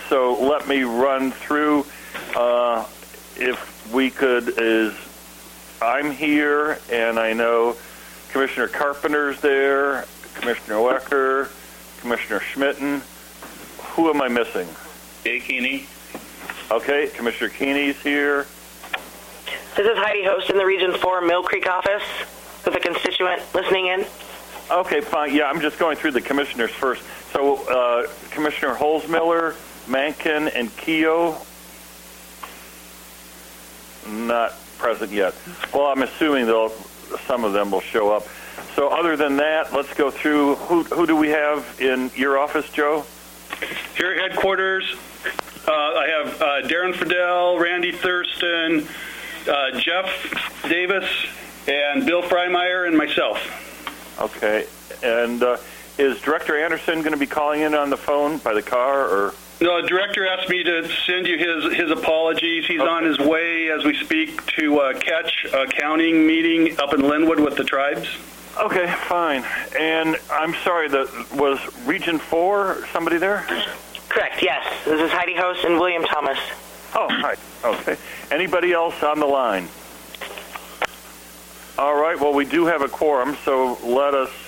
so let me run through. If we could, I'm here, and I know Commissioner Carpenter's there, Commissioner Wecker, Commissioner Schmitten. Who am I missing? Jay Keeney. Okay, Commissioner Keeney's here. This is Heidi Host in the Region 4 Mill Creek office with a constituent listening in. Okay, fine. Yeah, I'm just going through the commissioners first. So Commissioner Holzmiller, Mankin, and Keogh, not present yet. Well, I'm assuming some of them will show up. So other than that, let's go through. Who do we have in your office, Joe? Here at headquarters, I have Darren Fidel, Randy Thurston, Jeff Davis, and Bill Freimeyer, and myself. Okay. And is Director Anderson going to be calling in on the phone by the car, or? No, the director asked me to send you his apologies. He's on his way as we speak to catch a counting meeting up in Linwood with the tribes. Okay, fine. And I'm sorry, was Region 4 somebody there? Correct, yes. This is Heidi Host and William Thomas. Oh, hi. Okay. Anybody else on the line? All right, well, we do have a quorum, so let us